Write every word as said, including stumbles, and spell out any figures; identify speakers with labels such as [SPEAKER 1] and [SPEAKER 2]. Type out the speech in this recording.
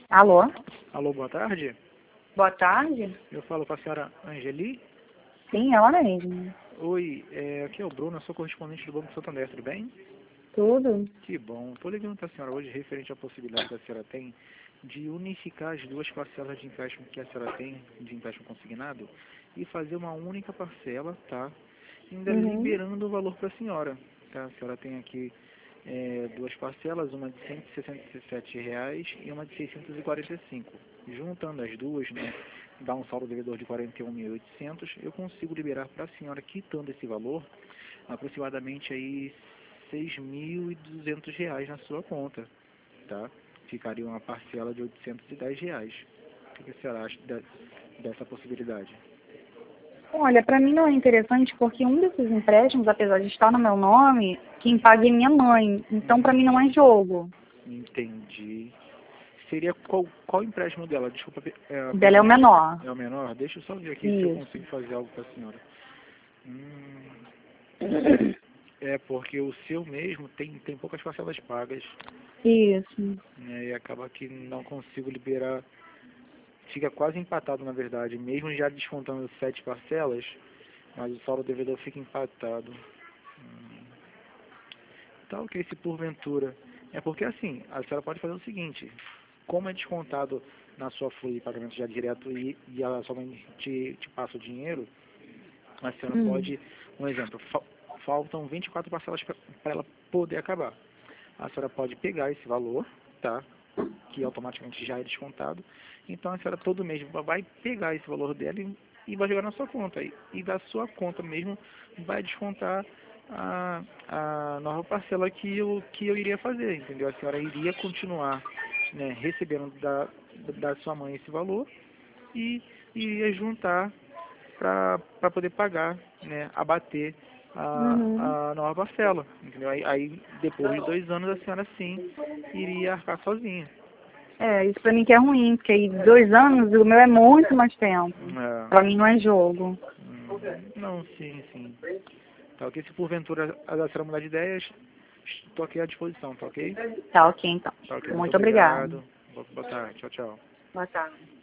[SPEAKER 1] Alô?
[SPEAKER 2] Alô, boa tarde.
[SPEAKER 1] Boa tarde?
[SPEAKER 2] Eu falo com a senhora Angeli.
[SPEAKER 1] Sim, ela mesmo.
[SPEAKER 2] Oi, é, aqui é o Bruno, eu sou correspondente do Banco Santander, tudo bem?
[SPEAKER 1] Tudo?
[SPEAKER 2] Que bom. Estou ligando para a senhora hoje referente à possibilidade que a senhora tem de unificar as duas parcelas de empréstimo que a senhora tem, de empréstimo consignado, e fazer uma única parcela, tá? Ainda
[SPEAKER 1] Uhum.
[SPEAKER 2] liberando o valor para a senhora, tá? A senhora tem aqui é, duas parcelas, uma de cento e sessenta e sete reais e uma de seiscentos e quarenta e cinco. Juntando as duas, né, dá um saldo devedor de quarenta e um mil e oitocentos, eu consigo liberar para a senhora, quitando esse valor, aproximadamente aí seis mil e duzentos reais na sua conta, tá? Ficaria uma parcela de oitocentos e dez reais. O que a senhora acha de, dessa possibilidade?
[SPEAKER 1] Olha, para mim não é interessante porque um desses empréstimos, apesar de estar no meu nome, quem paga é minha mãe. Então, para mim não é jogo.
[SPEAKER 2] Entendi. Seria qual, qual empréstimo dela? Desculpa. É,
[SPEAKER 1] O dela é o
[SPEAKER 2] pergunta.
[SPEAKER 1] menor.
[SPEAKER 2] É o menor? Deixa eu só ver aqui se eu
[SPEAKER 1] Isso.
[SPEAKER 2] consigo fazer algo para a senhora. Hum, é porque o seu mesmo tem, tem poucas parcelas pagas,
[SPEAKER 1] Isso.
[SPEAKER 2] né, e acaba que não consigo liberar. Fica quase empatado, na verdade, mesmo já descontando sete parcelas, mas o saldo devedor fica empatado. Hum. Tá ok, se porventura. É porque assim, a senhora pode fazer o seguinte, como é descontado na sua folha de pagamento já direto e, e ela somente te, te passa o dinheiro, a senhora
[SPEAKER 1] Hum.
[SPEAKER 2] pode, um exemplo, fa faltam vinte e quatro parcelas para ela poder acabar. A senhora pode pegar esse valor, tá? Que automaticamente já é descontado. Então a senhora todo mês vai pegar esse valor dela e, e vai jogar na sua conta. E, e da sua conta mesmo vai descontar a, a nova parcela que eu, que eu iria fazer, entendeu? A senhora iria continuar, né, recebendo da, da sua mãe esse valor e iria juntar para poder pagar, né, abater
[SPEAKER 1] Uhum.
[SPEAKER 2] a, a nova parcela, entendeu? Aí, aí depois de dois anos a senhora sim iria arcar sozinha.
[SPEAKER 1] É, isso pra mim que é ruim, porque aí dois anos o meu é muito mais tempo.
[SPEAKER 2] É,
[SPEAKER 1] Pra mim não é jogo.
[SPEAKER 2] hum, não, sim, sim. Tá ok? Se porventura a senhora mudar de ideias, estou aqui à disposição, tá ok?
[SPEAKER 1] Tá ok, então.
[SPEAKER 2] Tá ok, muito
[SPEAKER 1] Muito obrigada.
[SPEAKER 2] obrigado. Boa boa tarde, tchau, tchau.
[SPEAKER 1] Boa tarde.